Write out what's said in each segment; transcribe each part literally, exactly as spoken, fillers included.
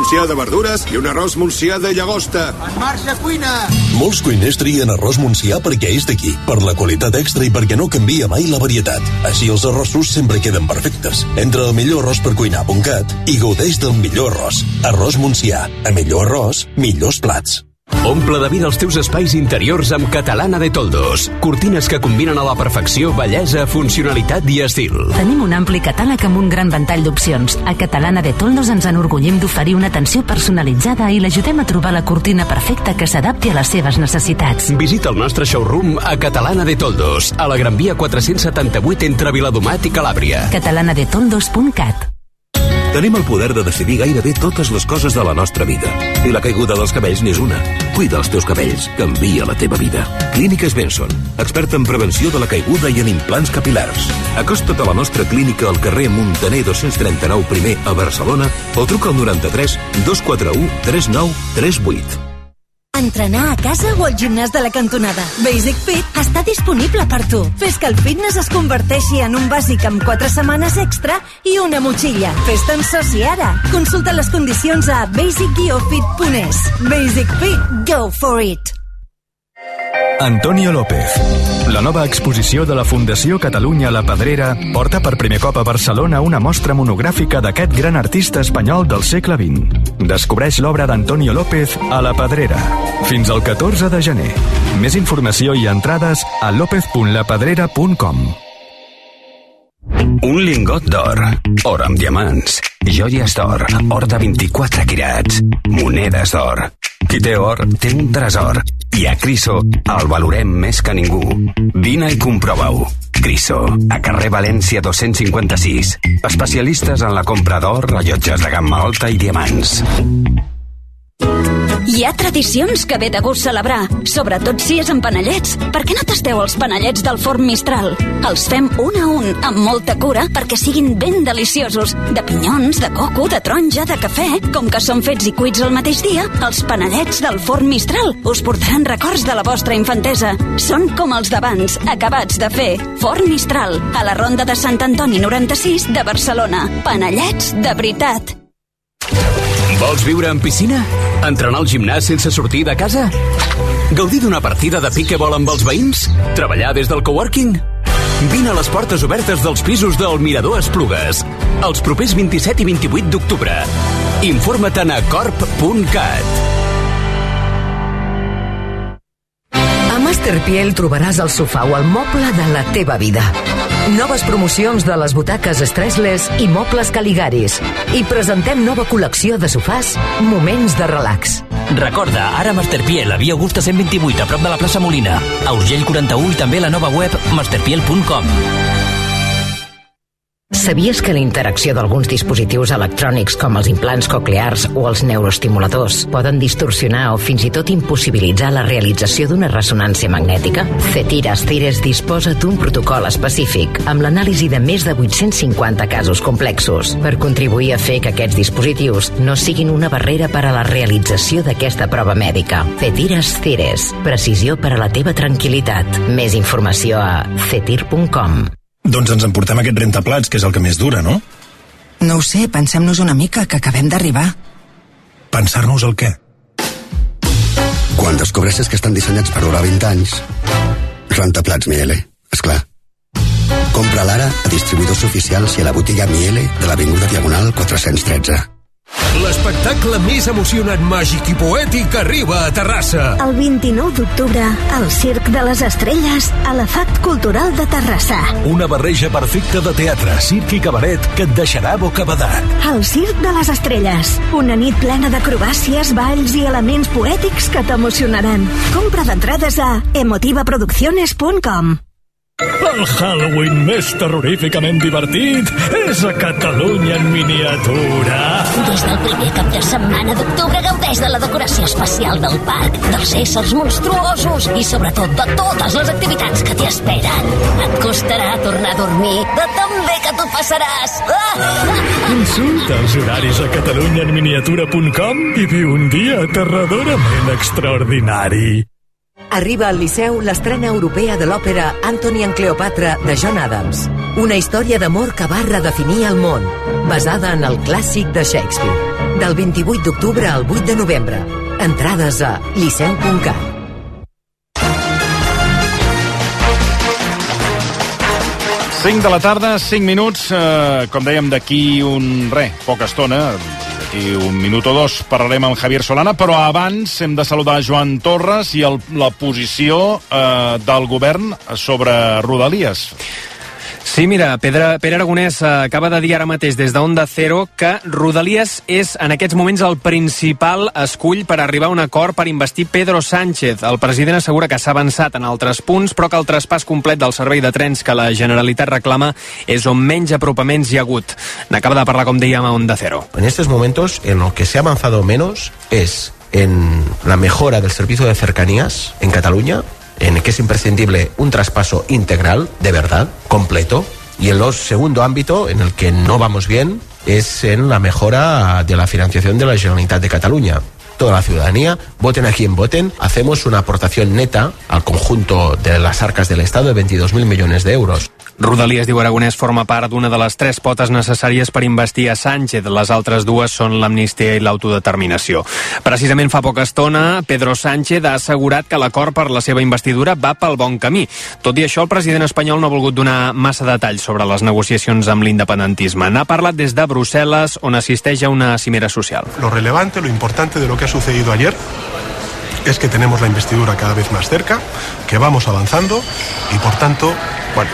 montsià de verdures i un arròs montsià de llagosta. En marxa, cuina! Molts cuiners trien arròs montsià perquè és d'aquí, per la qualitat extra i perquè no canvia mai la varietat. Així els arrossos sempre queden perfectes. Entra al millor arròs per cuinar punt cat i gaudeix del millor arròs. Arròs montsià. A millor arròs, millors plats. Omple de vida els teus espais interiors amb Catalana de Toldos. Cortines que combinen a la perfecció bellesa, funcionalitat i estil. Tenim un ampli catàleg amb un gran ventall d'opcions. A Catalana de Toldos ens enorgullim d'oferir una atenció personalitzada i l'ajudem a trobar la cortina perfecta que s'adapti a les seves necessitats. Visita el nostre showroom a Catalana de Toldos, a la Gran Via quatre-cents setanta-vuit entre Viladomat i Calàbria. catalana de toldos punt cat. Tenim el poder de decidir gairebé totes les coses de la nostra vida. I la caiguda dels cabells n'és una. Cuida els teus cabells. Canvia la teva vida. Clíniques Benson, experta en prevenció de la caiguda i en implants capilars. Acosta't a la nostra clínica al carrer Muntaner dos-cents trenta-nou primer a Barcelona o truca al noranta-tres dos quatre u tres nou tres vuit. Entrenar a casa o al gimnàs de la cantonada. Basic Fit està disponible per tu. Fes que el fitness es converteixi en un bàsic amb quatre setmanes extra i una motxilla. Fes-te'n soci ara. Consulta les condicions a basic guió fit punt es. Basic Fit, go for it! Antonio López. La nova exposició de la Fundació Catalunya La Pedrera porta per primer cop a Barcelona una mostra monogràfica d'aquest gran artista espanyol del segle vint. Descobreix l'obra d'Antonio López a La Pedrera. Fins al catorze de gener. Més informació i entrades a lopez punt la pedrera punt com. Un lingot d'or, or amb diamants, joies d'or, or de vint-i-quatre quirats, monedes d'or. Qui té or, té un tresor. I a Criso el valorem més que ningú. Vine i comprova-ho. Criso, a carrer València dos-cents cinquanta-sis. Especialistes en la compra d'or, rellotges de gamma alta i diamants. Hi ha tradicions que ve de gust celebrar, sobretot si és en panellets. Per què no tasteu els panellets del forn Mistral? Els fem un a un, amb molta cura, perquè siguin ben deliciosos. De pinyons, de coco, de taronja, de cafè. Com que són fets i cuits el mateix dia, els panellets del forn Mistral us portaran records de la vostra infantesa. Són com els d'abans, acabats de fer. Forn Mistral, a la Ronda de Sant Antoni noranta-sis de Barcelona. Panellets de veritat. Vols viure en piscina? Entrenar al gimnàs sense sortir de casa? Gaudir d'una partida de piquebol amb els veïns? Treballar des del coworking? Vine a les portes obertes dels pisos del Mirador Esplugues els propers vint-i-set i vint-i-vuit d'octubre. Informa't a corp punt cat. A Masterpiel trobaràs el sofà o el moble de la teva vida. Noves promocions de les butaques Stressless i mobles Caligaris. I presentem nova col·lecció de sofàs, moments de relax. Recorda, ara Masterpiel, a Via Augusta cent vint-i-vuit, a prop de la plaça Molina. A Urgell quaranta-u i també a la nova web masterpiel punt com. Sabies que la interacció d'alguns dispositius electrònics com els implants coclears o els neuroestimuladors poden distorsionar o fins i tot impossibilitzar la realització d'una ressonància magnètica? Cetires Cires disposa d'un protocol específic amb l'anàlisi de més de vuit-cents cinquanta casos complexos per contribuir a fer que aquests dispositius no siguin una barrera per a la realització d'aquesta prova mèdica. Cetires Cires, precisió per a la teva tranquil·litat. Més informació a cetir punt com. Doncs ens emportem aquest rentaplats, que és el que més dura, no? No ho sé, pensem-nos una mica, que acabem d'arribar. Pensar-nos el què? Quan descobreixes que estan dissenyats per durar vint anys, rentaplats Miele, esclar. Compra-la ara a distribuïdors oficials i a la botiga Miele de l'Avinguda Diagonal quatre-cents tretze. L'espectacle més emocionant, màgic i poètic arriba a Terrassa. El vint-i-nou d'octubre, al Circ de les Estrelles, a la F A C Cultural de Terrassa. Una barreja perfecta de teatre, circ i cabaret que et deixarà bocabadat. El Circ de les Estrelles, una nit plena d'acrobàcies, balls i elements poètics que t'emocionaran. Compra d'entrades a emotiva producciones punt com. El Halloween més terroríficament divertit és a Catalunya en miniatura. Des del primer cap de setmana d'octubre gaudeix de la decoració especial del parc, dels éssers monstruosos i sobretot de totes les activitats que t'hi esperen. Et costarà tornar a dormir de tan bé que t'ho passaràs. Consulta els horaris a catalunya en miniatura punt com i viu un dia aterradorament extraordinari. Arriba al Liceu l'estrena europea de l'òpera Antony and Cleopatra de John Adams. Una història d'amor que va redefinir el món, basada en el clàssic de Shakespeare. Del vint-i-vuit d'octubre al vuit de novembre. Entrades a liceu punt cat. cinc de la tarda, cinc minuts, eh, com dèiem, d'aquí un res, poca estona, d'aquí un minut o dos parlarem amb Javier Solana, però abans hem de saludar Joan Torres i el, la posició eh, del govern sobre Rodalies. Sí, mira, Pere, Pere Aragonès acaba de dir ara mateix des d'Onda Cero que Rodalies és en aquests moments el principal escull per arribar a un acord per investir Pedro Sánchez. El president assegura que s'ha avançat en altres punts, però que el traspàs complet del servei de trens que la Generalitat reclama és on menys apropaments hi ha hagut. N'acaba de parlar, com dèiem, a Onda Cero. En estos momentos, en lo que se ha avanzado menos es en la mejora del servicio de cercanías en Cataluña, en el que es imprescindible un traspaso integral, de verdad, completo. Y el segundo ámbito en el que no vamos bien es en la mejora de la financiación de la Generalitat de Cataluña. Toda la ciudadanía, voten a quien voten, hacemos una aportación neta al conjunto de las arcas del Estado de veintidós mil millones de euros. Rodalies, diu Aragonès, forma part d'una de les tres potes necessàries per investir a Sánchez. Les altres dues són l'amnistia i l'autodeterminació. Precisament fa poca estona, Pedro Sánchez ha assegurat que l'acord per la seva investidura va pel bon camí. Tot i això, el president espanyol no ha volgut donar massa detalls sobre les negociacions amb l'independentisme. N'ha parlat des de Brussel·les, on assisteix a una cimera social. Lo relevante, lo importante de lo que ha sucedido ayer es que tenemos la investidura cada vez más cerca, que vamos avanzando y, por tanto, bueno,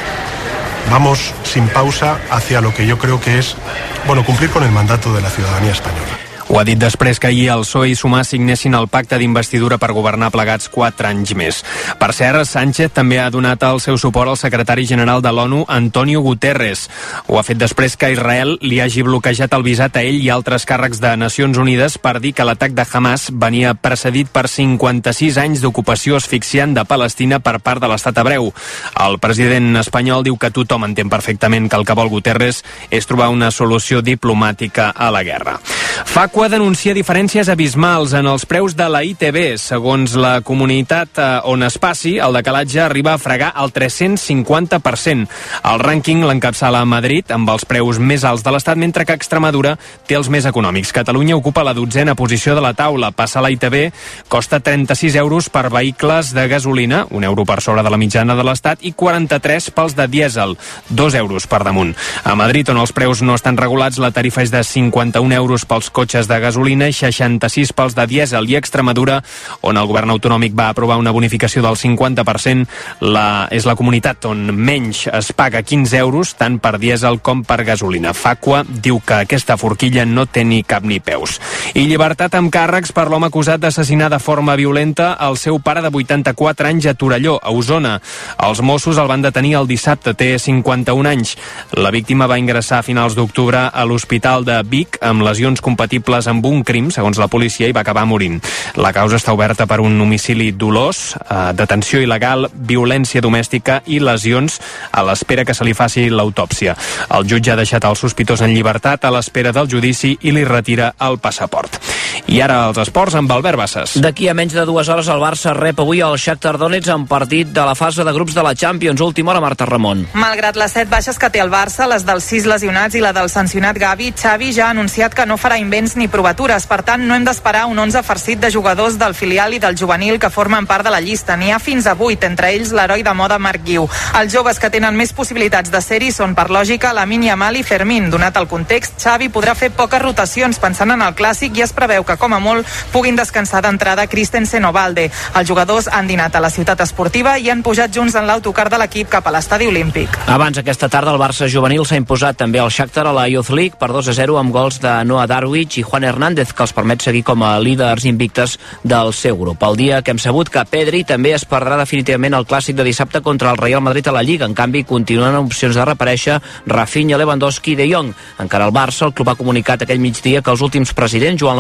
vamos sin pausa hacia lo que yo creo que es, bueno, cumplir con el mandato de la ciudadanía española. Ho ha dit després que ahir el P S O E i Sumar signessin el pacte d'investidura per governar plegats quatre anys més. Per cert, Sánchez també ha donat el seu suport al secretari general de l'ONU, Antonio Guterres. Ho ha fet després que Israel li hagi bloquejat el visat a ell i altres càrrecs de Nacions Unides per dir que l'atac de Hamas venia precedit per cinquanta-sis anys d'ocupació asfixiant de Palestina per part de l'estat hebreu. El president espanyol diu que tothom entén perfectament que el que vol Guterres és trobar una solució diplomàtica a la guerra. Facua denuncia diferències abismals en els preus de la I T B. Segons la comunitat on es passi, el decalatge arriba a fregar el tres-cents cinquanta per cent. El rànquing l'encapçala a Madrid amb els preus més alts de l'Estat, mentre que Extremadura té els més econòmics. Catalunya ocupa la dotzena posició de la taula. Passa la I T B, costa trenta-sis euros per vehicles de gasolina, un euro per sobre de la mitjana de l'Estat, i quaranta-tres pels de dièsel, dos euros per damunt. A Madrid, on els preus no estan regulats, la tarifa és de cinquanta-un euros pels cotxes de gasolina i seixanta-sis pels de dièsel. I Extremadura, on el govern autonòmic va aprovar una bonificació del cinquanta per cent, la, és la comunitat on menys es paga quinze euros, tant per dièsel com per gasolina. Facua diu que aquesta forquilla no té ni cap ni peus. I llibertat amb càrrecs per l'home acusat d'assassinar de forma violenta el seu pare de vuitanta-quatre anys a Torelló, a Osona. Els Mossos el van detenir el dissabte, té cinquanta-un anys. La víctima va ingressar a finals d'octubre a l'Hospital de Vic amb lesions compatibles amb un crim, segons la policia, i va acabar morint. La causa està oberta per un homicidi dolós, eh, detenció il·legal, violència domèstica i lesions, a l'espera que se li faci l'autòpsia. El jutge ha deixat el sospitós en llibertat a l'espera del judici i li retira el passaport. I ara els esports amb Albert Bassas. D'aquí a menys de dues hores el Barça rep avui el Shakhtar Donetsk en partit de la fase de grups de la Champions. Última hora, Marta Ramon. Malgrat les set baixes que té el Barça, les dels sis lesionats i la del sancionat Gavi, Xavi ja ha anunciat que no farà invents ni provatures. Per tant, no hem d'esperar un onze farcit de jugadors del filial i del juvenil que formen part de la llista. N'hi ha fins a vuit, entre ells l'heroi de moda Marc Guiu. Els joves que tenen més possibilitats de ser-hi són, per lògica, Lamine Yamal i Fermín. Donat el context, Xavi podrà fer poques rotacions pensant en el clàssic i es preveu que, com a molt, puguin descansar d'entrada Christensen o Balde. Els jugadors han dinat a la ciutat esportiva i han pujat junts en l'autocar de l'equip cap a l'estadi olímpic. Abans aquesta tarda el Barça juvenil s'ha imposat també al Shakhtar a la Youth League per dos a zero amb gols de Noah Darwich i Juan Hernández, que els permet seguir com a líders invictes del seu grup. El dia que hem sabut que Pedri també es perdrà definitivament el clàssic de dissabte contra el Real Madrid a la Lliga. En canvi, continuen opcions de reaparèixer Rafinha, Lewandowski i De Jong. Encara el Barça, el club ha comunicat aquell migdia que els últims presidents, Joan Laporta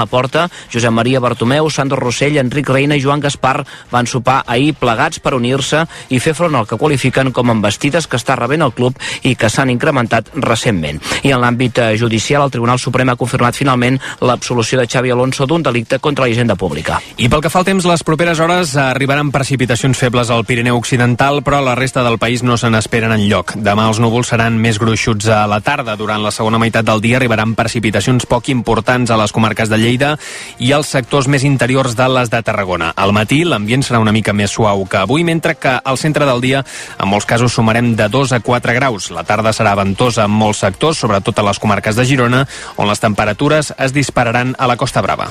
Costa, Josep Maria Bartomeu, Sandro Rossell, Enric Reina i Joan Gaspar van sopar ahir plegats per unir-se i fer front al que qualifiquen com embestides que està rebent el club i que s'han incrementat recentment. I en l'àmbit judicial, el Tribunal Suprem ha confirmat finalment l'absolució de Xavi Alonso d'un delicte contra la hisenda pública. I pel que fa al temps, les properes hores arribaran precipitacions febles al Pirineu Occidental, però a la resta del país no se n'esperen enlloc. Demà els núvols seran més gruixuts a la tarda. Durant la segona meitat del dia arribaran precipitacions poc importants a les comarques de Lleida i als sectors més interiors de les de Tarragona. Al matí l'ambient serà una mica més suau que avui, mentre que al centre del dia en molts casos sumarem de dos a quatre graus. La tarda serà ventosa en molts sectors, sobretot a les comarques de Girona, on les temperatures es dispararan a la Costa Brava.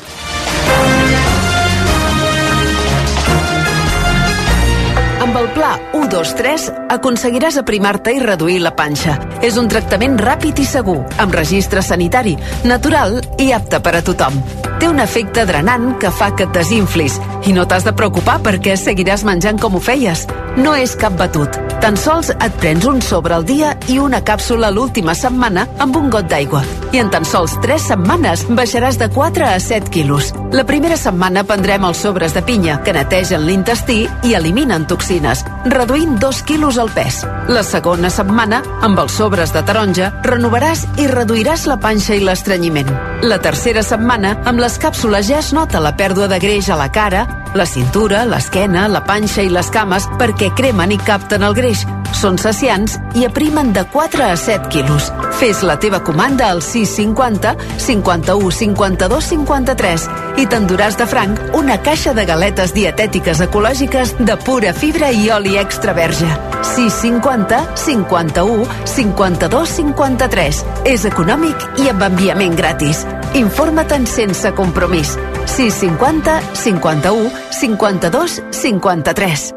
Amb el pla u dos tres aconseguiràs aprimar-te i reduir la panxa. És un tractament ràpid i segur, amb registre sanitari, natural i apte per a tothom. Té un efecte drenant que fa que et desinflis i no t'has de preocupar perquè seguiràs menjant com ho feies. No és cap batut. Tan sols et prens un sobre al dia i una càpsula l'última setmana amb un got d'aigua. I en tan sols tres setmanes baixaràs de quatre a set quilos. La primera setmana prendrem els sobres de pinya, que netegen l'intestí i eliminen toxines, reduint dos quilos al pes. La segona setmana, amb els sobres de taronja, renovaràs i reduiràs la panxa i l'estrenyiment. La tercera setmana, amb les càpsules ja es nota la pèrdua de greix a la cara, la cintura, l'esquena, la panxa i les cames perquè cremen i capten el greix. Són saciants i aprimen de quatre a set quilos. Fes la teva comanda al sis cinquanta cinquanta-u cinquanta-dos cinquanta-tres i t'enduràs de franc una caixa de galetes dietètiques ecològiques de pura fibra i oli extra verge. sis cinquanta cinquanta-u cinquanta-dos cinquanta-tres. És econòmic i amb enviament gratis. Informa't-en sense compromís. sis cinquanta cinquanta-u cinquanta-dos cinquanta-tres.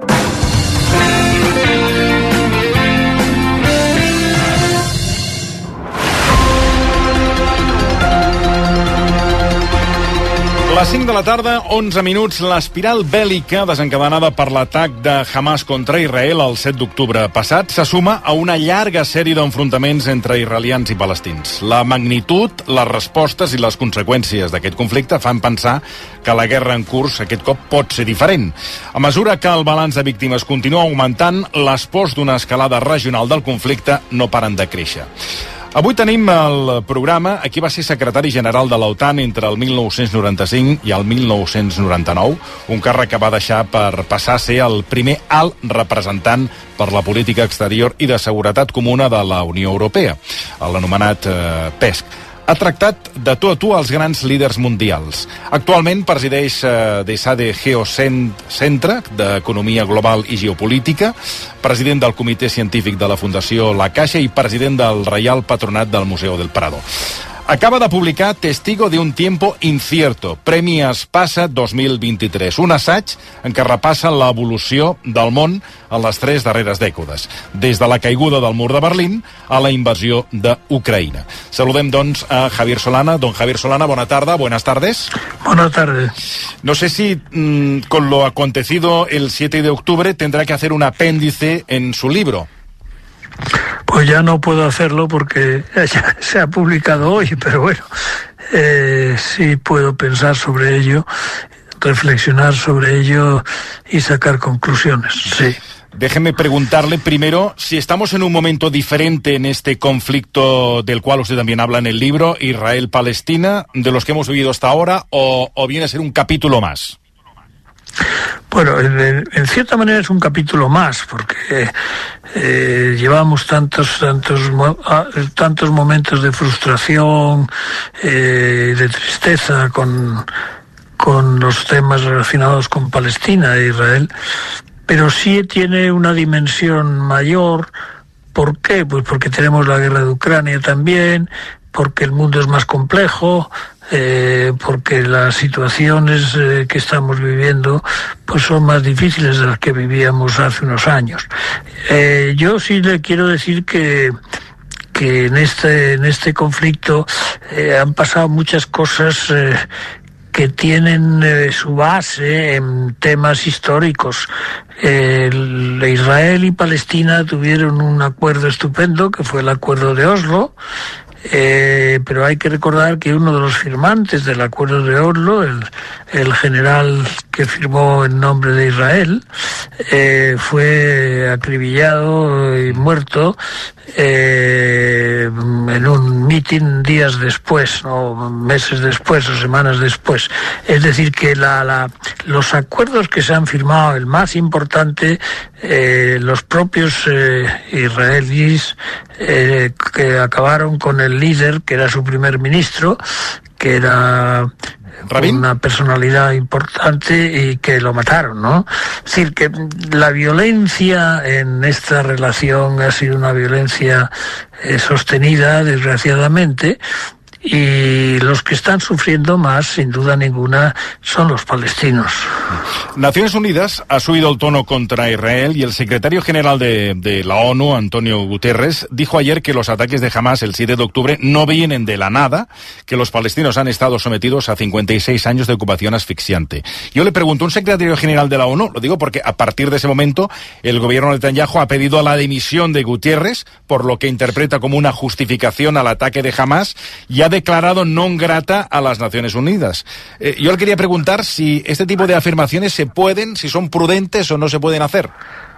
A les cinc de la tarda, onze minuts, l'espiral bèl·lica desencadenada per l'atac de Hamas contra Israel el set d'octubre passat se suma a una llarga sèrie d'enfrontaments entre israelians i palestins. La magnitud, les respostes i les conseqüències d'aquest conflicte fan pensar que la guerra en curs aquest cop pot ser diferent. A mesura que el balanç de víctimes continua augmentant, les pors d'una escalada regional del conflicte no paren de créixer. Avui tenim el programa a qui va ser secretari general de l'OTAN entre el mil nou-cents noranta-cinc i el mil nou-cents noranta-nou, un càrrec que va deixar per passar a ser el primer alt representant per la política exterior i de seguretat comuna de la Unió Europea, l'anomenat eh, PESC. Ha tractat de tu a tu els grans líders mundials. Actualment presideix eh, de SADE Geocentre d'Economia Global i Geopolítica, president del Comitè Científic de la Fundació La Caixa i president del Reial Patronat del Museu del Prado. Acaba de publicar Testigo de un tiempo incierto, Premi Espasa dos mil vint-i-tres, un assaig en què repassa l'evolució del món en les tres darreres dècades, des de la caiguda del mur de Berlín a la invasió d'Ucraïna. Saludem, doncs, a Javier Solana. Don Javier Solana, bona tarda, buenas tardes. Buenas tardes. No sé si mmm, con lo acontecido el siete de octubre tendrá que hacer un apéndice en su libro. Pues ya no puedo hacerlo porque ya se ha publicado hoy, pero bueno, eh, sí puedo pensar sobre ello, reflexionar sobre ello y sacar conclusiones, sí. Déjeme preguntarle primero si estamos en un momento diferente en este conflicto del cual usted también habla en el libro, Israel-Palestina, de los que hemos vivido hasta ahora, o, o viene a ser un capítulo más. Bueno, en, en cierta manera es un capítulo más, porque eh, llevamos tantos tantos tantos momentos de frustración, eh, de tristeza con, con los temas relacionados con Palestina e Israel, pero sí tiene una dimensión mayor. ¿Por qué? Pues porque tenemos la guerra de Ucrania también, porque el mundo es más complejo, eh, porque las situaciones eh, que estamos viviendo pues son más difíciles de las que vivíamos hace unos años. Eh, yo sí le quiero decir que que en este en este conflicto eh, han pasado muchas cosas eh, que tienen eh, su base en temas históricos. Eh, Israel y Palestina tuvieron un acuerdo estupendo, que fue el acuerdo de Oslo, Eh, pero hay que recordar que uno de los firmantes del Acuerdo de Oslo, el, el general que firmó en nombre de Israel, eh, fue acribillado y muerto eh, en un mitin días después, o meses después, o semanas después. Es decir, que la, la, los acuerdos que se han firmado, el más importante, eh, los propios eh, israelíes eh, que acabaron con el líder, que era su primer ministro, que era ¿Rabin? Una personalidad importante, y que lo mataron, ¿no? Es decir, que la violencia en esta relación ha sido una violencia eh, sostenida, desgraciadamente, y los que están sufriendo más, sin duda ninguna, son los palestinos. Naciones Unidas ha subido el tono contra Israel y el secretario general de, de la ONU, Antonio Guterres, dijo ayer que los ataques de Hamas el siete de octubre no vienen de la nada, que los palestinos han estado sometidos a cincuenta y seis años de ocupación asfixiante. Yo le pregunto, un secretario general de la ONU, lo digo porque a partir de ese momento el gobierno de Netanyahu ha pedido la dimisión de Guterres, por lo que interpreta como una justificación al ataque de Hamas, y ha declarado non grata a las Naciones Unidas. Eh, yo le quería preguntar si este tipo de afirmaciones se pueden, si son prudentes o no se pueden hacer.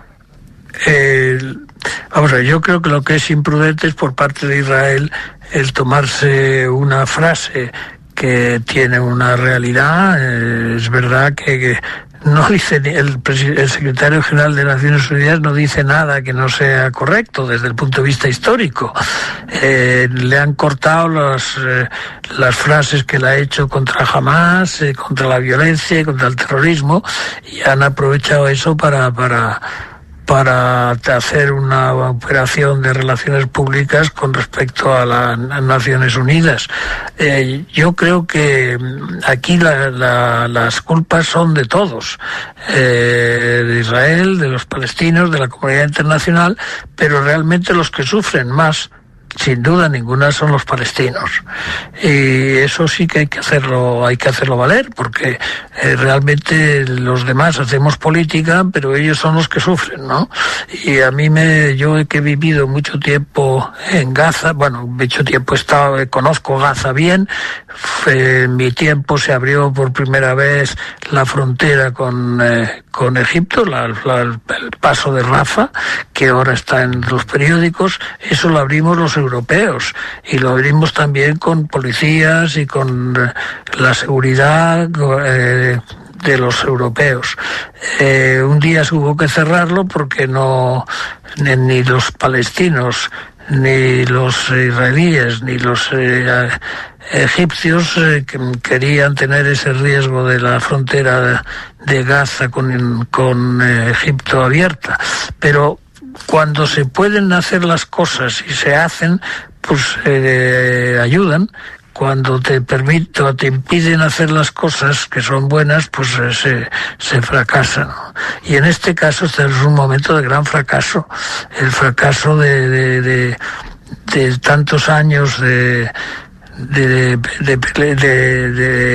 Eh, vamos a ver, yo creo que lo que es imprudente es por parte de Israel el tomarse una frase que tiene una realidad. Eh, es verdad que, que no dice el, el secretario general de Naciones Unidas no dice nada que no sea correcto desde el punto de vista histórico. Eh, le han cortado las, eh, las frases que le ha hecho contra Hamas, eh, contra la violencia, contra el terrorismo, y han aprovechado eso para para para hacer una operación de relaciones públicas con respecto a las Naciones Unidas. Eh, yo creo que aquí la, la, las culpas son de todos, eh, de Israel, de los palestinos, de la comunidad internacional, pero realmente los que sufren más, sin duda ninguna, son los palestinos, y eso sí que hay que hacerlo, hay que hacerlo valer, porque eh, realmente los demás hacemos política, pero ellos son los que sufren, ¿no? Y a mí me, yo que he vivido mucho tiempo en Gaza, bueno, mucho tiempo he estado, conozco Gaza bien. En mi tiempo se abrió por primera vez la frontera con eh, con Egipto, la, la, el paso de Rafah, que ahora está en los periódicos. Eso lo abrimos los europeos, y lo abrimos también con policías y con eh, la seguridad eh, de los europeos. Eh, un día se hubo que cerrarlo porque no ni, ni los palestinos, ni los israelíes, ni los eh, egipcios eh, que querían tener ese riesgo de la frontera de, de Gaza con, con eh, Egipto abierta. Pero cuando se pueden hacer las cosas y se hacen, pues eh, ayudan. Cuando te permiten o te impiden hacer las cosas que son buenas, pues eh, se, se fracasan, ¿no? Y en este caso este es un momento de gran fracaso, el fracaso de, de, de, de tantos años de De, de, de, de,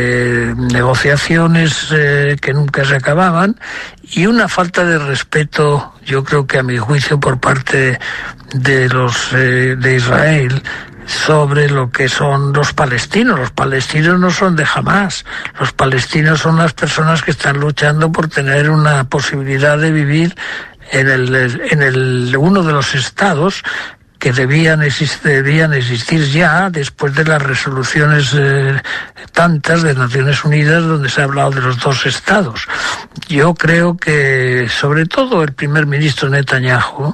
de negociaciones eh, que nunca se acababan, y una falta de respeto, yo creo que a mi juicio, por parte de los eh, de Israel sobre lo que son los palestinos. Los palestinos no son de Hamas, los palestinos son las personas que están luchando por tener una posibilidad de vivir en el en el uno de los estados que debían existir, debían existir ya después de las resoluciones eh, tantas de Naciones Unidas donde se ha hablado de los dos estados. Yo creo que sobre todo el primer ministro Netanyahu,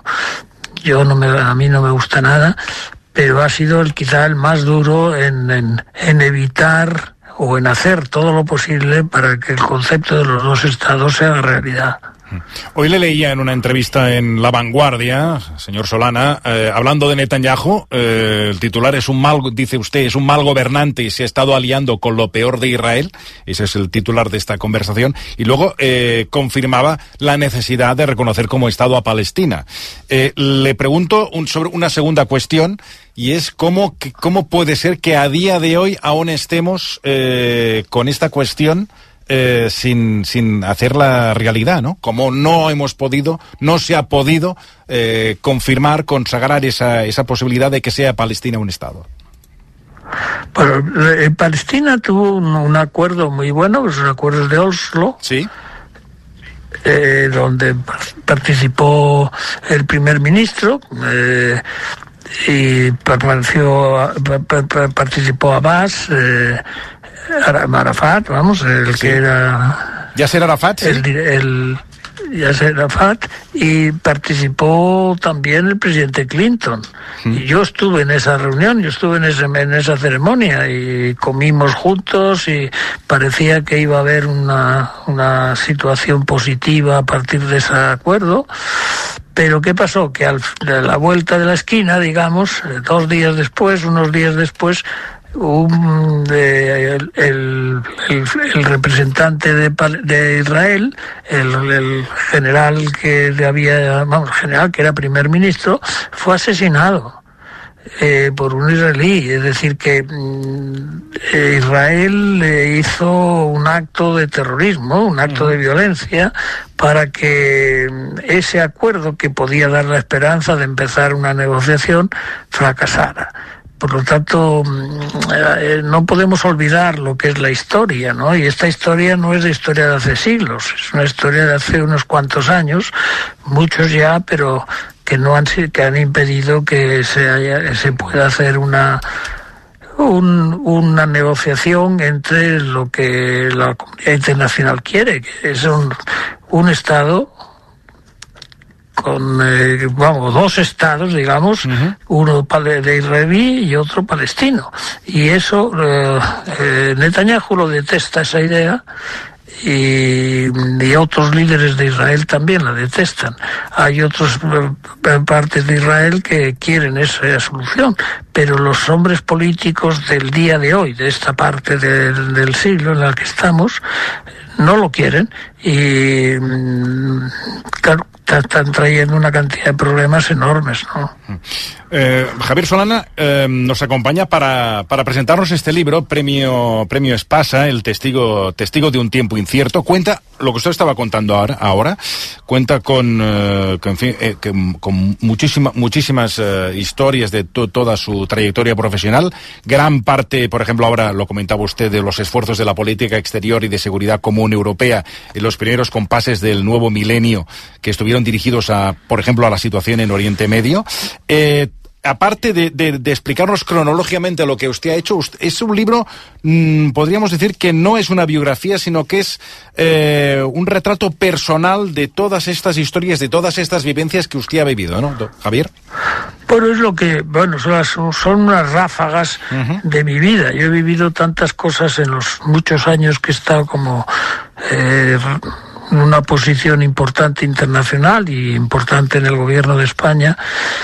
yo no me, a mí no me gusta nada, pero ha sido el quizá el más duro en, en, en evitar o en hacer todo lo posible para que el concepto de los dos estados sea realidad. Hoy le leía en una entrevista en La Vanguardia, señor Solana, eh, hablando de Netanyahu, eh, el titular es un mal, dice usted, es un mal gobernante y se ha estado aliando con lo peor de Israel. Ese es el titular de esta conversación. Y luego eh, confirmaba la necesidad de reconocer como Estado a Palestina. Eh, le pregunto un, sobre una segunda cuestión, y es cómo, cómo puede ser que a día de hoy aún estemos eh, con esta cuestión Eh, sin, sin hacer la realidad, ¿no? Como no hemos podido, no se ha podido eh, confirmar, consagrar esa, esa posibilidad de que sea Palestina un Estado. Bueno, Palestina tuvo un, un acuerdo muy bueno, los acuerdos de Oslo. Sí. Eh, donde participó el primer ministro eh, y permaneció, participó Abbas, eh, Arafat, vamos, el sí. que era... Yasser Arafat, sí. El, el Yasser Arafat, y participó también el presidente Clinton. Mm. Y yo estuve en esa reunión, yo estuve en, ese, en esa ceremonia y comimos juntos y parecía que iba a haber una, una situación positiva a partir de ese acuerdo. Pero ¿qué pasó? Que al, a la vuelta de la esquina, digamos, dos días después, unos días después, Un, de, el, el, el, el representante de, de Israel, el, el general que había, vamos, general que era primer ministro, fue asesinado eh, por un israelí. Es decir, que mm, Israel eh, hizo un acto de terrorismo, un acto de violencia, para que ese acuerdo que podía dar la esperanza de empezar una negociación fracasara. Por lo tanto, eh, no podemos olvidar lo que es la historia, ¿no? Y esta historia no es de historia de hace siglos, es una historia de hace unos cuantos años, muchos ya, pero que no han que han impedido que se haya, se pueda hacer una un, una negociación entre lo que la comunidad internacional quiere, que es un, un Estado con, eh, vamos, dos estados, digamos, uh-huh. uno de israelí y otro palestino. Y eso, eh, eh, Netanyahu lo detesta, esa idea, y, y otros líderes de Israel también la detestan. Hay otras eh, partes de Israel que quieren esa solución, pero los hombres políticos del día de hoy, de esta parte de, del siglo en la que estamos, no lo quieren y, claro, están trayendo una cantidad de problemas enormes, ¿no? Eh, Javier Solana eh, nos acompaña para, para presentarnos este libro, Premio, Premio Espasa, el testigo, testigo de un tiempo incierto. Cuenta lo que usted estaba contando ahora, ahora cuenta con, eh, con, en fin, eh, que, con muchísima, muchísimas eh, historias de to, toda su trayectoria profesional. Gran parte, por ejemplo, ahora lo comentaba usted, de los esfuerzos de la política exterior y de seguridad común europea en los primeros compases del nuevo milenio, que estuvieron dirigidos a, por ejemplo, a la situación en Oriente Medio. Eh, aparte de, de, de explicarnos cronológicamente lo que usted ha hecho, usted, es un libro, mmm, podríamos decir que no es una biografía, sino que es eh, un retrato personal de todas estas historias, de todas estas vivencias que usted ha vivido, ¿no, Javier? Bueno, es lo que, bueno, son, las, son unas ráfagas uh-huh. de mi vida. Yo he vivido tantas cosas en los muchos años que he estado como... Eh, en una posición importante internacional y importante en el gobierno de España.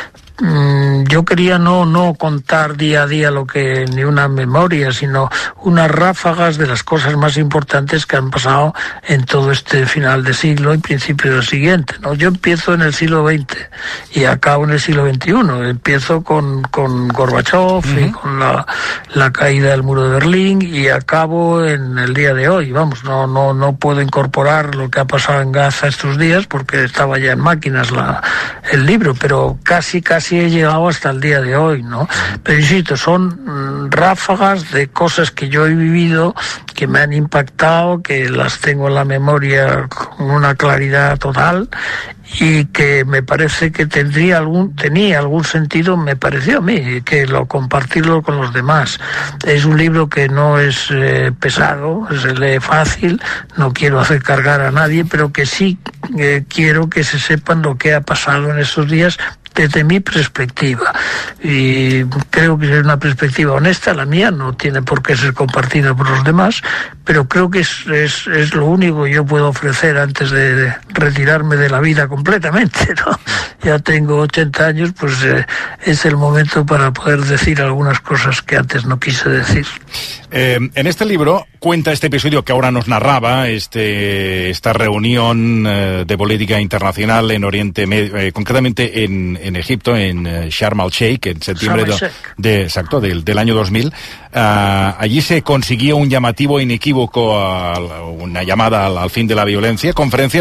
Yo quería no no contar día a día lo que ni una memoria, sino unas ráfagas de las cosas más importantes que han pasado en todo este final de siglo y principio del siguiente, ¿no? Yo empiezo en el siglo veinte y acabo en el siglo veintiuno. Empiezo con, con Gorbachev uh-huh. y con la, la caída del muro de Berlín y acabo en el día de hoy. Vamos, no no no puedo incorporar lo que ha pasado en Gaza estos días porque estaba ya en máquinas la, el libro, pero casi casi he llegado hasta el día de hoy, ¿no? Pero insisto, son mm, ráfagas de cosas que yo he vivido, que me han impactado, que las tengo en la memoria con una claridad total y que me parece que tendría algún, tenía algún sentido, me pareció a mí, que lo compartirlo con los demás. Es un libro que no es eh, pesado, se lee fácil, no quiero hacer cargar a nadie, pero que sí eh, quiero que se sepan lo que ha pasado en estos días desde mi perspectiva, y creo que es una perspectiva honesta, la mía no tiene por qué ser compartida por los demás, pero creo que es, es, es lo único que yo puedo ofrecer antes de, de retirarme de la vida completamente, ¿no? Ya tengo ochenta años, pues eh, es el momento para poder decir algunas cosas que antes no quise decir. Eh, en este libro cuenta este episodio que ahora nos narraba, este, esta reunión eh, de política internacional en Oriente Medio, eh, concretamente en, en Egipto, en eh, Sharm el-Sheikh, en septiembre de, de, exacto, del, del año dos mil. Uh, allí se consiguió un llamativo inequívoco, a, a una llamada al, al fin de la violencia, conferencia donde usted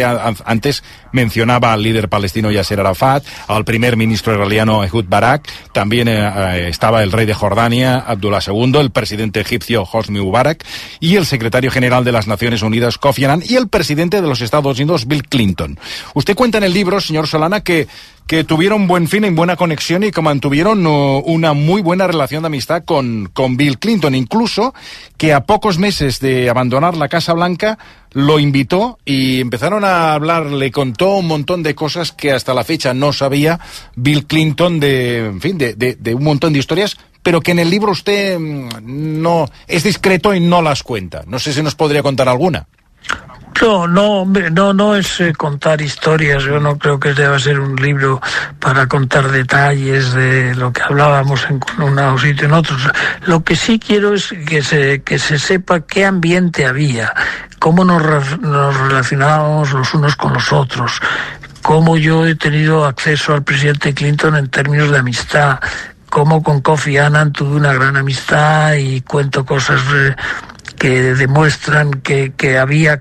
a, antes mencionaba al líder palestino Yasser Arafat, al primer ministro israeliano Ehud Barak, también eh, estaba el rey de Jordania, Abdullah segundo, el presidente egipcio Hosni Mubarak y el secretario general de las Naciones Unidas Kofi Annan y el presidente de los Estados Unidos Bill Clinton. Usted cuenta en el libro, señor Solana, que que tuvieron buen fin y buena conexión y que mantuvieron uh, una muy buena relación de amistad con, con Bill Clinton, incluso que a pocos meses de abandonar la Casa Blanca lo invitó y empezaron a hablar, le contó un montón de cosas que hasta la fecha no sabía Bill Clinton, de, en fin, de, de, de un montón de historias, pero que en el libro usted no es discreto y no las cuenta. No sé si nos podría contar alguna. No, no, hombre, no, no es eh, contar historias. Yo no creo que deba ser un libro para contar detalles de lo que hablábamos en un sitio en otro. Lo que sí quiero es que se que se sepa qué ambiente había, cómo nos, nos relacionábamos los unos con los otros, cómo yo he tenido acceso al presidente Clinton en términos de amistad, cómo con Kofi Annan tuve una gran amistad y cuento cosas eh, que demuestran que, que había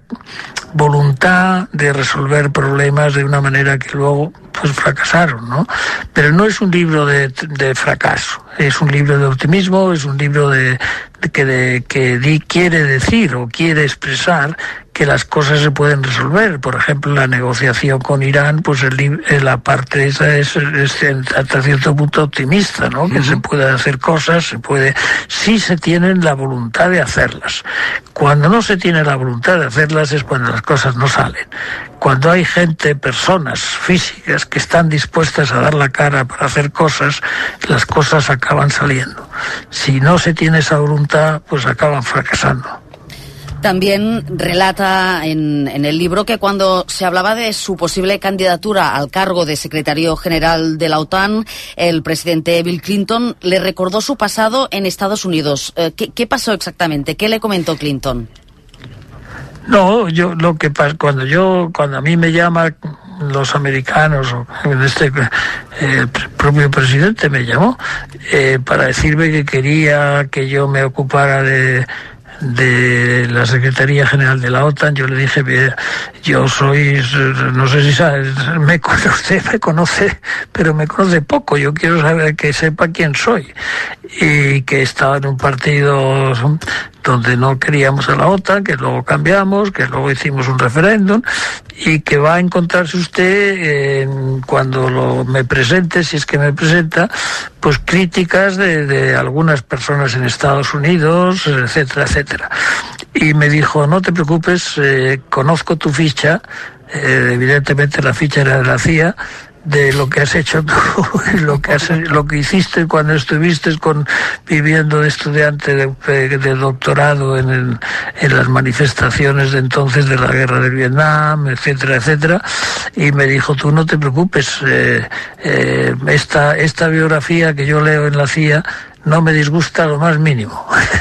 voluntad de resolver problemas de una manera que luego pues fracasaron, ¿no? Pero no es un libro de, de fracaso, es un libro de optimismo, es un libro de, de que, de, que di, quiere decir o quiere expresar que las cosas se pueden resolver. Por ejemplo, la negociación con Irán, pues el, la parte esa es, es hasta cierto punto optimista, ¿no? Uh-huh. Que se pueden hacer cosas, se puede, si se tienen la voluntad de hacerlas. Cuando no se tiene la voluntad de hacerlas es cuando las cosas no salen. Cuando hay gente, personas físicas que están dispuestas a dar la cara para hacer cosas, las cosas acaban saliendo. Si no se tiene esa voluntad, pues acaban fracasando. También relata en, en el libro que cuando se hablaba de su posible candidatura al cargo de secretario general de la OTAN, el presidente Bill Clinton le recordó su pasado en Estados Unidos. Eh, ¿qué, ¿Qué pasó exactamente? ¿Qué le comentó Clinton? No, yo lo que pasa cuando yo cuando a mí me llaman los americanos, o en este eh, el propio presidente me llamó eh, para decirme que quería que yo me ocupara de de la Secretaría General de la OTAN, yo le dije, yo soy, no sé si sabe, me, usted me conoce, pero me conoce poco, yo quiero saber que sepa quién soy, y que estaba en un partido donde no queríamos a la OTAN, que luego cambiamos, que luego hicimos un referéndum, y que va a encontrarse usted eh, cuando lo, me presente, si es que me presenta, pues críticas de, de algunas personas en Estados Unidos, etcétera, etcétera. Y me dijo, no te preocupes, eh, conozco tu ficha, eh, evidentemente la ficha era de la C I A, de lo que has hecho tú, lo que has, lo que hiciste cuando estuviste con viviendo de estudiante de, de doctorado en, el, en las manifestaciones de entonces de la guerra del Vietnam, etcétera, etcétera, y me dijo, tú no te preocupes, eh, eh, esta, esta biografía que yo leo en la C I A no me disgusta lo más mínimo.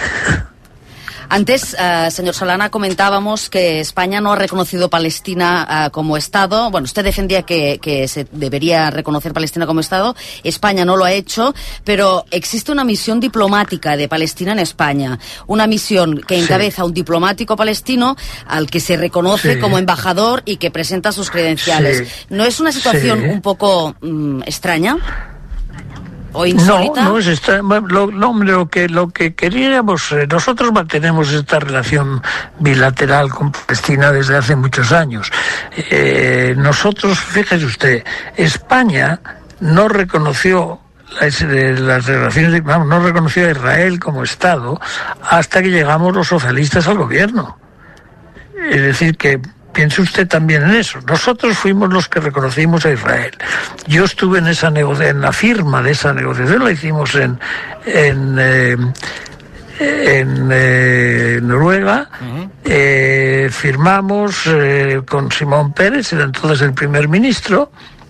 Antes, uh, señor Solana, comentábamos que España no ha reconocido Palestina uh, como Estado. Bueno, usted defendía que, que se debería reconocer Palestina como Estado. España no lo ha hecho, pero existe una misión diplomática de Palestina en España. Una misión que encabeza sí. un diplomático palestino al que se reconoce sí. como embajador y que presenta sus credenciales. Sí. ¿No es una situación sí. un poco um, extraña? No, no es esta, lo, lo, lo que lo que queríamos, eh, nosotros mantenemos esta relación bilateral con Palestina desde hace muchos años. Eh, nosotros, fíjese usted, España no reconoció las, las relaciones, vamos, no reconoció a Israel como Estado hasta que llegamos los socialistas al gobierno. Es decir, que piense usted también en eso. Nosotros fuimos los que reconocimos a Israel. Yo estuve en esa negociación, en la firma de esa negociación, la hicimos en en, eh, en eh, Noruega. Uh-huh. eh, firmamos eh, con Simón Pérez, era entonces el primer ministro,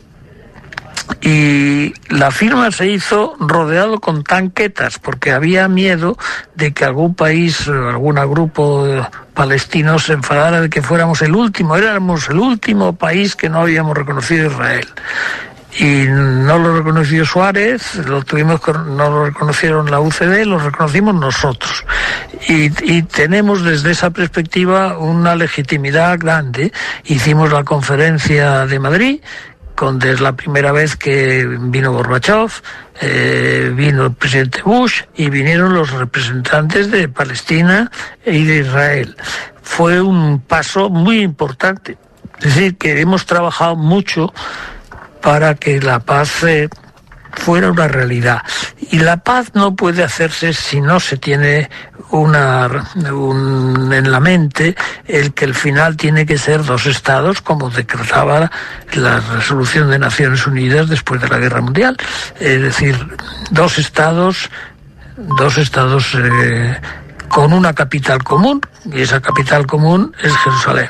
y la firma se hizo rodeado con tanquetas porque había miedo de que algún país, algún grupo palestino se enfadara de que fuéramos el último, éramos el último país que no habíamos reconocido a Israel. y no lo reconoció Suárez, lo tuvimos, no lo reconocieron la U C D, lo reconocimos nosotros. Y, y tenemos desde esa perspectiva una legitimidad grande. Hicimos la conferencia de Madrid, donde es la primera vez que vino Gorbachev, eh, vino el presidente Bush y vinieron los representantes de Palestina y de Israel. Fue un paso muy importante. Es decir, que hemos trabajado mucho para que la paz eh, fuera una realidad. Y la paz no puede hacerse si no se tiene una un, en la mente el que el final tiene que ser dos estados, como decretaba la resolución de Naciones Unidas después de la Guerra Mundial. Es decir, dos estados, dos estados eh, con una capital común, y esa capital común es Jerusalén.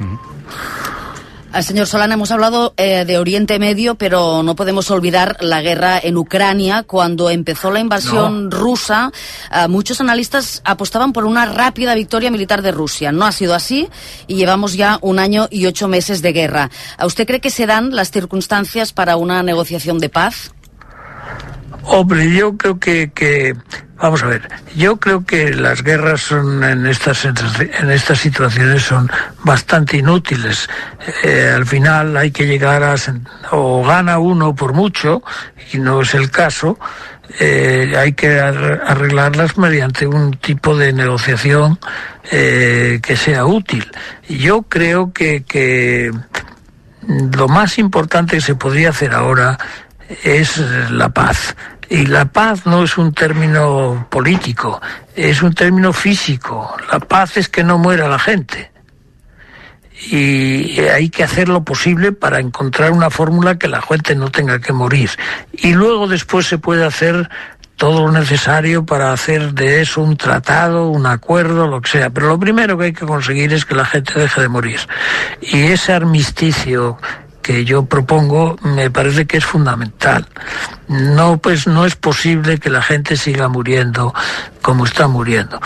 Señor Solana, hemos hablado eh, de Oriente Medio, pero no podemos olvidar la guerra en Ucrania. Cuando empezó la invasión no. rusa, eh, muchos analistas apostaban por una rápida victoria militar de Rusia. No ha sido así y llevamos ya un año y ocho meses de guerra. ¿Usted cree que se dan las circunstancias para una negociación de paz? Hombre, yo creo que, que vamos a ver, yo creo que las guerras son en estas en estas situaciones son bastante inútiles. Eh, al final hay que llegar a o gana uno por mucho, y no es el caso. Eh, hay que arreglarlas mediante un tipo de negociación eh, que sea útil. Y yo creo que, que lo más importante que se podría hacer ahora es la paz. Y la paz no es un término político, es un término físico. La paz es que no muera la gente. Y hay que hacer lo posible para encontrar una fórmula que la gente no tenga que morir. Y luego después se puede hacer todo lo necesario para hacer de eso un tratado, un acuerdo, lo que sea. Pero lo primero que hay que conseguir es que la gente deje de morir. Y ese armisticio que yo propongo me parece que es fundamental. No, pues no es posible que la gente siga muriendo como está muriendo.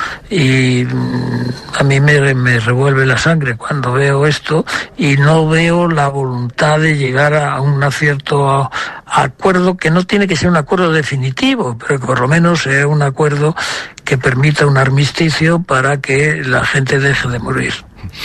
Y mmm, a mí me, me revuelve la sangre cuando veo esto y no veo la voluntad de llegar a un cierto a, a acuerdo, que no tiene que ser un acuerdo definitivo, pero que por lo menos sea un acuerdo que permita un armisticio para que la gente deje de morir.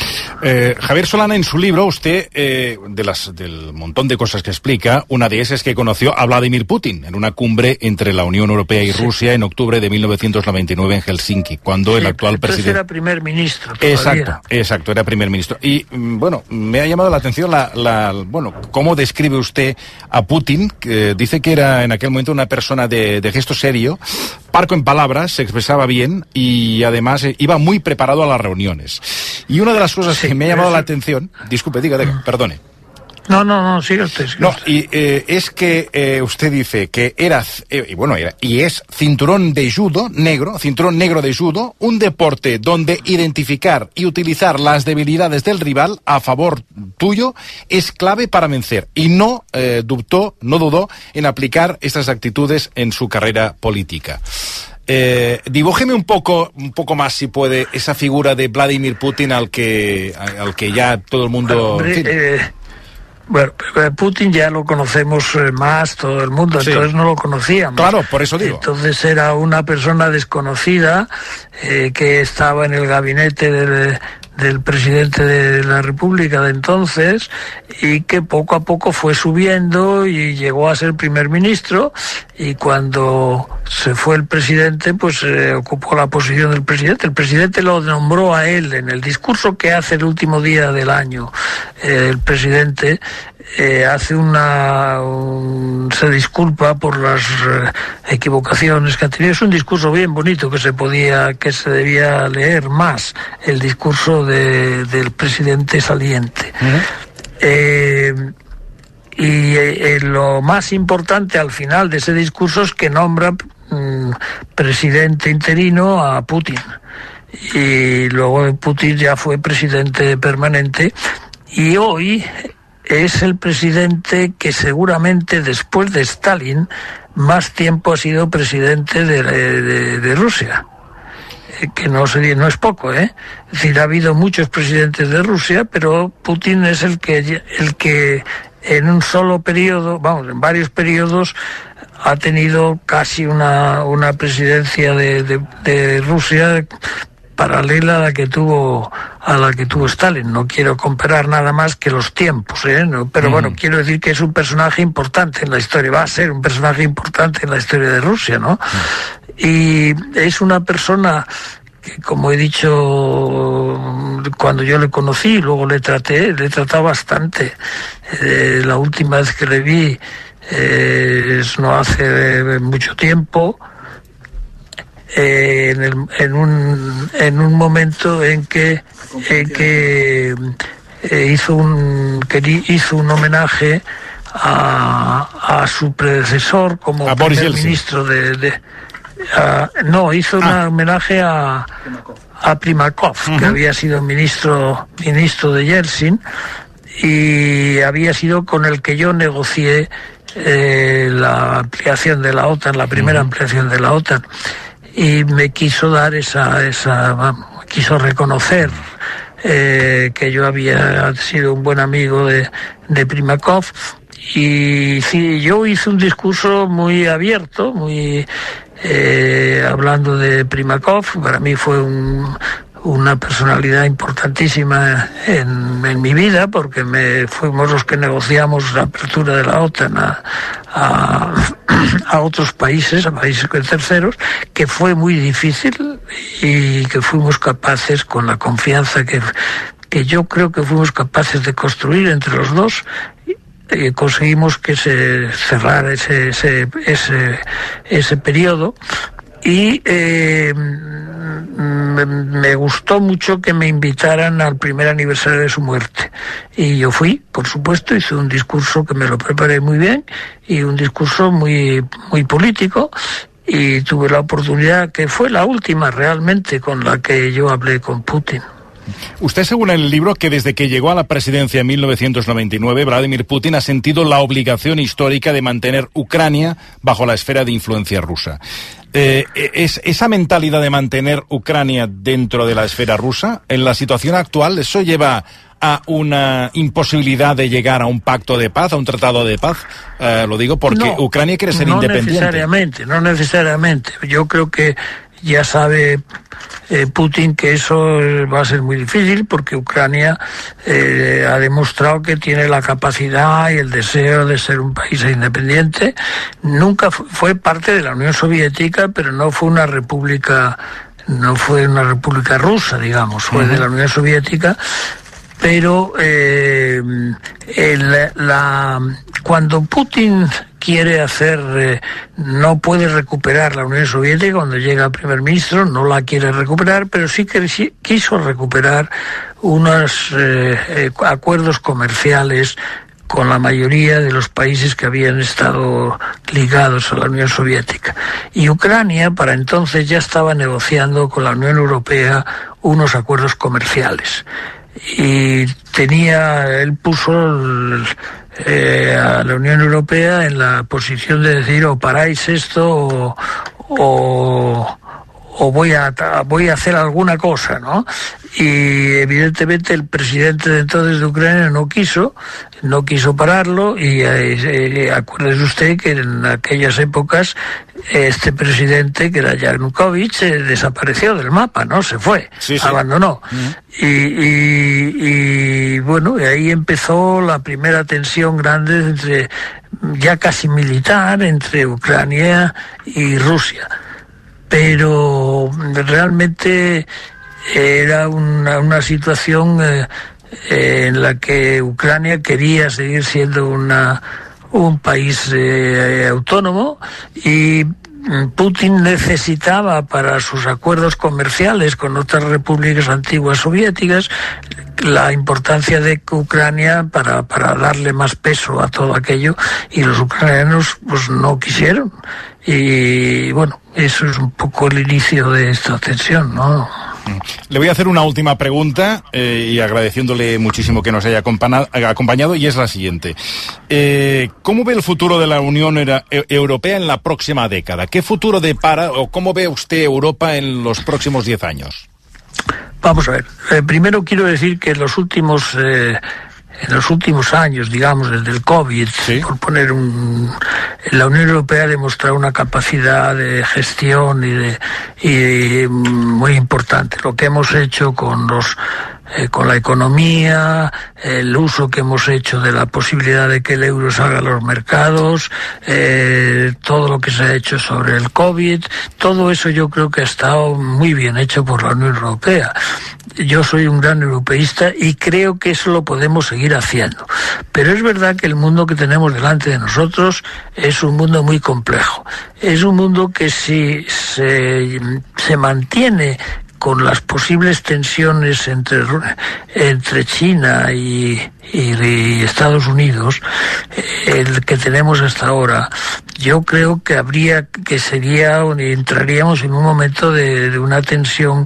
Eh, Javier Solana, en su libro, usted, eh, de las, del montón de cosas que explica, una de esas es que conoció a Vladimir Putin en una cumbre entre la Unión Europea y sí. Rusia en octubre de mil novecientos noventa y nueve en Helsinki, cuando sí, el actual presidente... era primer ministro todavía. Exacto, exacto, era primer ministro. Y, bueno, me ha llamado la atención la, la, bueno, cómo describe usted a Putin, que dice que era en aquel momento una persona de, de gesto serio, parco en palabras, se expresaba bien y además iba muy preparado a las reuniones. Y una de las cosas sí, que me ha llamado sí. la atención, disculpe, diga, diga, perdone. No, no, no, sigue usted. Sigue no, usted. y eh, es que eh, usted dice que era, eh, y bueno, era, y es cinturón de judo negro, cinturón negro de judo, un deporte donde identificar y utilizar las debilidades del rival a favor tuyo es clave para vencer. Y no eh, dudó, no dudó en aplicar estas actitudes en su carrera política. Eh, dibújeme un poco, un poco más, si puede, esa figura de Vladimir Putin al que, al que ya todo el mundo... Hombre, en fin. eh, bueno, Putin ya lo conocemos más, todo el mundo, sí. Entonces no lo conocíamos. Claro, por eso digo. Entonces era una persona desconocida eh, que estaba en el gabinete del... del presidente de la República de entonces, y que poco a poco fue subiendo y llegó a ser primer ministro, y cuando se fue el presidente, pues eh, ocupó la posición del presidente. El presidente lo nombró a él en el discurso que hace el último día del año. Eh, el presidente eh, hace una un, se disculpa por las eh, equivocaciones que ha tenido. Es un discurso bien bonito que se podía que se debía leer más, el discurso de, del presidente saliente. Uh-huh. eh, y eh, lo más importante al final de ese discurso es que nombra mm, presidente interino a Putin, y luego Putin ya fue presidente permanente, y hoy es el presidente que seguramente después de Stalin más tiempo ha sido presidente de, de, de Rusia, que no sería, no es poco, ¿eh? Es decir, ha habido muchos presidentes de Rusia, pero Putin es el que el que en un solo periodo, vamos, en varios periodos, ha tenido casi una, una presidencia de, de, de Rusia paralela a la que tuvo a la que tuvo Stalin. No quiero comparar nada más que los tiempos, ¿eh? No, pero mm. bueno, quiero decir que es un personaje importante en la historia, va a ser un personaje importante en la historia de Rusia, ¿no? Mm. Y es una persona que, como he dicho, cuando yo le conocí, luego le traté, le he tratado bastante. Eh, la última vez que le vi eh, es no hace mucho tiempo. Eh, en, el, en un en un momento en que en que eh, hizo un que hizo un homenaje a, a su predecesor como primer ministro de, de a, no hizo ah. un homenaje a a Primakov, uh-huh. que había sido ministro ministro de Yeltsin y había sido con el que yo negocié eh, la ampliación de la OTAN, la primera uh-huh. ampliación de la OTAN. Y me quiso dar esa, esa me quiso reconocer eh, que yo había sido un buen amigo de, de Primakov. Y sí, yo hice un discurso muy abierto, muy eh, hablando de Primakov. Para mí fue un, una personalidad importantísima en, en mi vida, porque me fuimos los que negociamos la apertura de la OTAN a, a, a otros países, a países terceros, que fue muy difícil y que fuimos capaces, con la confianza que, que yo creo que fuimos capaces de construir entre los dos, eh, conseguimos que se cerrara ese, ese, ese, ese periodo. Y eh, me, me gustó mucho que me invitaran al primer aniversario de su muerte. Y yo fui, por supuesto, hice un discurso que me lo preparé muy bien, y un discurso muy, muy político, y tuve la oportunidad, que fue la última realmente con la que yo hablé con Putin. Usted asegura en el libro que desde que llegó a la presidencia en mil novecientos noventa y nueve, Vladimir Putin ha sentido la obligación histórica de mantener Ucrania bajo la esfera de influencia rusa. Eh, ¿es, ¿Esa mentalidad de mantener Ucrania dentro de la esfera rusa, en la situación actual, eso lleva a una imposibilidad de llegar a un pacto de paz, a un tratado de paz? Eh, lo digo porque no, Ucrania quiere ser no independiente. No necesariamente, no necesariamente. Yo creo que ya sabe eh, Putin que eso va a ser muy difícil, porque Ucrania eh, ha demostrado que tiene la capacidad y el deseo de ser un país independiente. Nunca fu- fue parte de la Unión Soviética, pero no fue una república, no fue una república rusa, digamos, fue uh-huh. de la Unión Soviética. Pero eh, el, la, cuando Putin quiere hacer, eh, no puede recuperar la Unión Soviética, cuando llega primer ministro no la quiere recuperar, pero sí que sí, quiso recuperar unos eh, eh, acuerdos comerciales con la mayoría de los países que habían estado ligados a la Unión Soviética. Y Ucrania para entonces ya estaba negociando con la Unión Europea unos acuerdos comerciales. Y tenía, él puso el, eh, a la Unión Europea en la posición de decir, o paráis esto o, o, o voy a voy a hacer alguna cosa, ¿no? Y evidentemente el presidente de entonces de Ucrania no quiso, no quiso pararlo, y eh, acuérdese usted que en aquellas épocas este presidente, que era Yanukovych, eh, desapareció del mapa, ¿no? Se fue, sí, sí. abandonó. Uh-huh. Y, y, y bueno, y ahí empezó la primera tensión grande entre, ya casi militar, entre Ucrania y Rusia. Pero realmente era una, una situación eh, en la que Ucrania quería seguir siendo una un país eh, autónomo, y Putin necesitaba para sus acuerdos comerciales con otras repúblicas antiguas soviéticas la importancia de Ucrania para, para darle más peso a todo aquello, y los ucranianos pues no quisieron. Y bueno, eso es un poco el inicio de esta tensión, ¿no? Le voy a hacer una última pregunta eh, y agradeciéndole muchísimo que nos haya acompañado, y es la siguiente. Eh, ¿Cómo ve el futuro de la Unión Era- Europea en la próxima década? ¿Qué futuro depara o cómo ve usted Europa en los próximos diez años? Vamos a ver. Eh, primero quiero decir que en los últimos eh, en los últimos años, digamos, desde el COVID, ¿sí? Por poner un... La Unión Europea ha demostrado una capacidad de gestión y, de, y muy importante. Lo que hemos hecho con los Eh, con la economía, el uso que hemos hecho de la posibilidad de que el euro salga a los mercados, eh, todo lo que se ha hecho sobre el COVID, todo eso yo creo que ha estado muy bien hecho por la Unión Europea. Yo soy un gran europeísta y creo que eso lo podemos seguir haciendo. Pero es verdad que el mundo que tenemos delante de nosotros es un mundo muy complejo. Es un mundo que si se, se mantiene con las posibles tensiones entre, entre China y, y, y Estados Unidos, el que tenemos hasta ahora, yo creo que habría, que sería, entraríamos en un momento de, de una tensión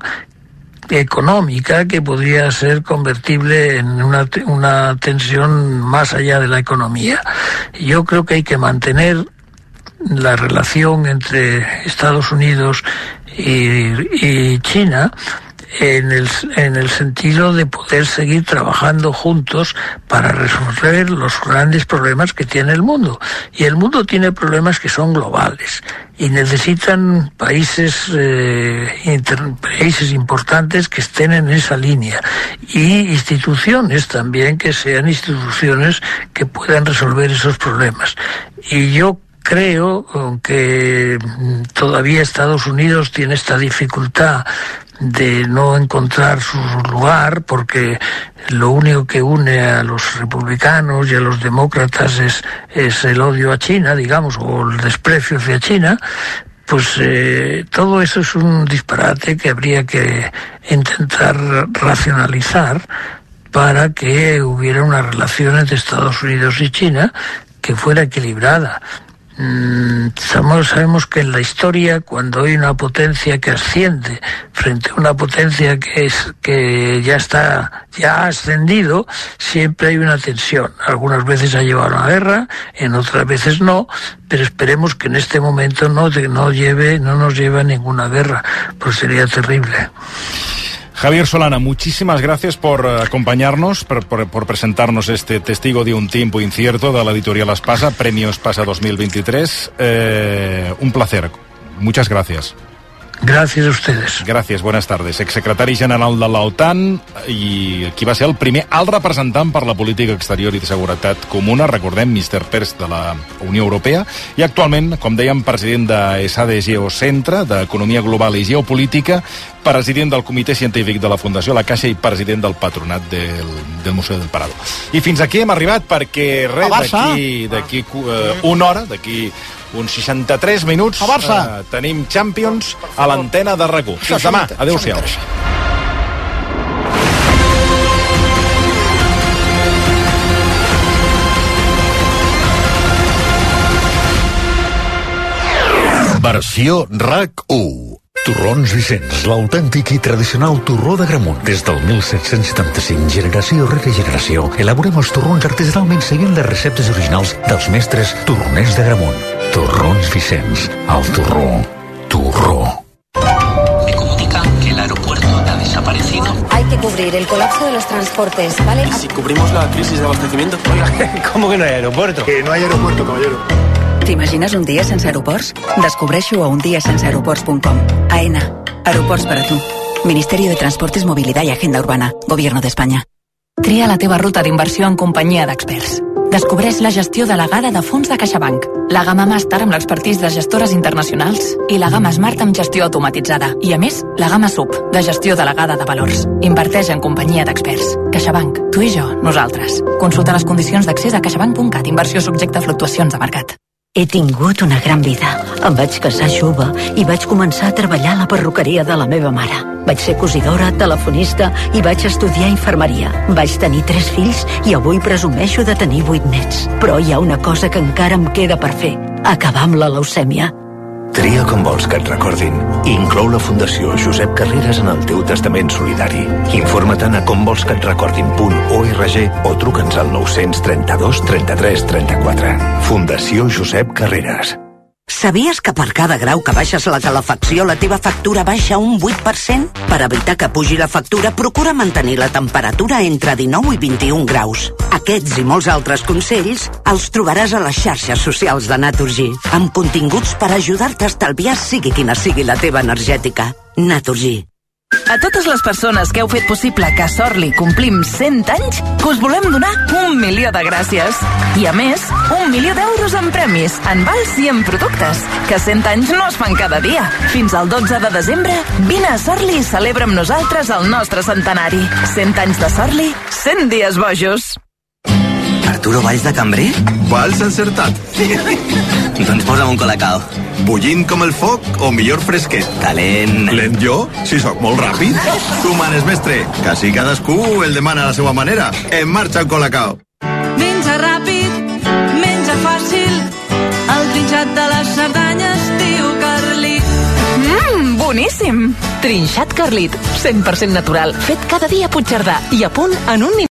económica que podría ser convertible en una, una tensión más allá de la economía. Yo creo que hay que mantener la relación entre Estados Unidos y, y China en el, en el sentido de poder seguir trabajando juntos para resolver los grandes problemas que tiene el mundo. Y el mundo tiene problemas que son globales y necesitan países, eh, inter, países importantes que estén en esa línea y instituciones también que sean instituciones que puedan resolver esos problemas. Y yo creo que todavía Estados Unidos tiene esta dificultad de no encontrar su lugar, porque lo único que une a los republicanos y a los demócratas es, es el odio a China, digamos, o el desprecio hacia China. Pues eh, todo eso es un disparate que habría que intentar racionalizar para que hubiera una relación entre Estados Unidos y China que fuera equilibrada. Sabemos, sabemos que en la historia, cuando hay una potencia que asciende frente a una potencia que es que ya está ya ha ascendido, siempre hay una tensión. Algunas veces ha llevado a una guerra, en otras veces no, pero esperemos que en este momento no, no lleve no nos lleve a ninguna guerra, pues sería terrible. Javier Solana, muchísimas gracias por acompañarnos, por, por, por presentarnos este Testigo de un tiempo incierto de la editorial Espasa, Premio Espasa dos mil veintitrés. Eh, un placer. Muchas gracias. Gràcies a ustedes. Gràcies, buenas tardes. Exsecretari general de l'OTAN i qui va ser el primer alt representant per la política exterior i de seguretat comuna, recordem, mister Pers de la Unió Europea, i actualment, com dèiem, president de ESADE Geocentre, d'Economia Global i Geopolítica, president del Comitè Científic de la Fundació La Caixa i president del Patronat del, del Museu del Prado. I fins aquí hem arribat perquè res, d'aquí d'aquí uh, una hora, d'aquí uns seixanta-tres minuts, uh, tenim Champions a l'antena de RAC u. Fins demà. Adéu-siau. Versió RAC u. Torrons Vicenç, l'autèntic i tradicional torró d'Agramunt. Des del mil set-cents setanta-cinc, generació rere generació, elaborem els torrons artesanalment seguint les receptes originals dels mestres torroners d'Agramunt. Torrons Vicenç, el torró, torró. Me comunican que el aeropuerto ha desaparecido. Hay que cubrir el colapso de los transportes, ¿vale? ¿Y si cubrimos la crisis de abastecimiento? Oiga, ¿cómo que no hay aeropuerto? Que no hay aeropuerto, caballero. T'imagines un dia sense aeroports? Descobreixo a un dia sense aeroports punt com. AENA. Aeroports per a tu. Ministerio de Transportes, Movilidad y Agenda Urbana. Gobierno d'Espanya. Tria la teva ruta d'inversió en companyia d'experts. Descobreix la gestió delegada de fons de CaixaBank, la gamma Master amb l'expertís de gestores internacionals i la gamma Smart amb gestió automatitzada. I a més, la gamma Sub, de gestió delegada de valors. Inverteix en companyia d'experts. CaixaBank. Tu i jo, nosaltres. Consulta les condicions d'accés a caixabank punt cat. Inversió subjecte a fluctuacions de mercat. He tingut una gran vida. Em vaig casar jove i vaig començar a treballar a la perruqueria de la meva mare. Vaig ser cosidora, telefonista i vaig estudiar infermeria. Vaig tenir tres fills i avui presumeixo de tenir vuit nets. Però hi ha una cosa que encara em queda per fer: acabar amb la leucèmia. Tria com vols que et recordin. Inclou la Fundació Josep Carreras en el teu testament solidari. Informa-te'n a comvolsquetrecordin.org o truca'ns al nou trenta-dos trenta-tres trenta-quatre. Fundació Josep Carreras. Sabies que per cada grau que baixes la calefacció la teva factura baixa un vuit per cent? Per evitar que pugi la factura, procura mantenir la temperatura entre dinou i vint-i-un graus. Aquests i molts altres consells els trobaràs a les xarxes socials de Naturgy, amb continguts per ajudar-te a estalviar sigui quina sigui la teva energètica. Naturgy. A totes les persones que heu fet possible que a Sorli complim cent anys, que us volem donar un milió de gràcies. I a més, un milió d'euros en premis, en vals i en productes, que cent anys no es fan cada dia. Fins al dotze de desembre, vine a Sorli i celebra amb nosaltres el nostre centenari. cent anys de Sorli, cent dies bojos. Arturo Valls de cambrer? Valls encertat. Doncs posa'm un colacao. Bullint com el foc o millor fresquet? Calent. Lent jo? Si sóc molt ràpid. Tu manes, mestre, que així cadascú el demana a la seva manera. En marxa el colacao. Menja ràpid, menja fàcil, el trinxat de les Cerdanyes, tio Carlit. Mmm, boníssim! Trinxat Carlit, cent per cent natural, fet cada dia a Puigcerdà i a punt en un